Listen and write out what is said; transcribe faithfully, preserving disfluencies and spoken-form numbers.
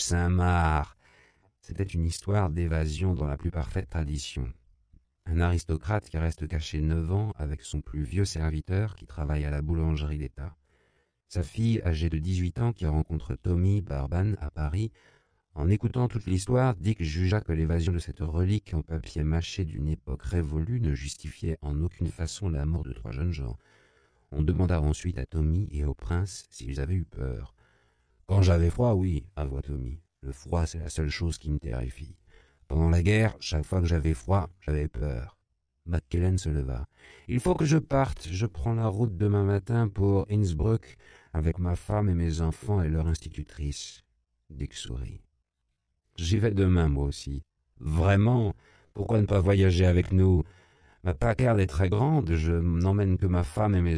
Saint-Marc. C'était une histoire d'évasion dans la plus parfaite tradition. Un aristocrate qui reste caché neuf ans avec son plus vieux serviteur qui travaille à la boulangerie d'État. Sa fille, âgée de dix-huit ans, qui rencontre Tommy Barban à Paris. En écoutant toute l'histoire, Dick jugea que l'évasion de cette relique en papier mâché d'une époque révolue ne justifiait en aucune façon la mort de trois jeunes gens. On demanda ensuite à Tommy et au prince s'ils avaient eu peur. « Quand j'avais froid, oui, avoua Tommy. Le froid, c'est la seule chose qui me terrifie. Pendant la guerre, chaque fois que j'avais froid, j'avais peur. » McKellen se leva. « Il faut que je parte. Je prends la route demain matin pour Innsbruck avec ma femme et mes enfants et leur institutrice. » Dick sourit. « J'y vais demain, moi aussi. »« Vraiment? Pourquoi ne pas voyager avec nous? Ma Packard est très grande, je n'emmène que ma femme et mes